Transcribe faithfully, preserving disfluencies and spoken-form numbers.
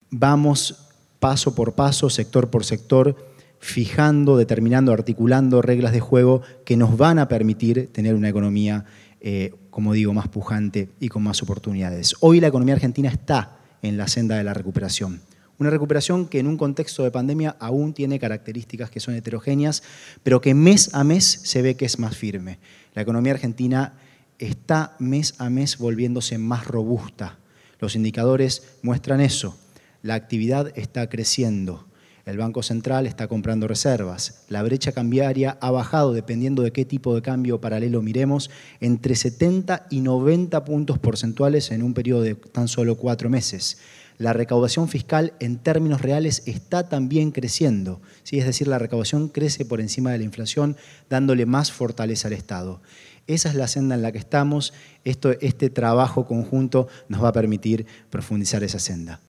vamos paso por paso, sector por sector, fijando, determinando, articulando reglas de juego que nos van a permitir tener una economía, eh, como digo, más pujante y con más oportunidades. Hoy la economía argentina está en la senda de la recuperación. Una recuperación que en un contexto de pandemia aún tiene características que son heterogéneas, pero que mes a mes se ve que es más firme. La economía argentina está mes a mes volviéndose más robusta. Los indicadores muestran eso. La actividad está creciendo. El Banco Central está comprando reservas. La brecha cambiaria ha bajado, dependiendo de qué tipo de cambio paralelo miremos, entre setenta y noventa puntos porcentuales en un periodo de tan solo cuatro meses. La recaudación fiscal en términos reales está también creciendo, ¿sí? Es decir, la recaudación crece por encima de la inflación, dándole más fortaleza al Estado. Esa es la senda en la que estamos. Esto, este trabajo conjunto nos va a permitir profundizar esa senda.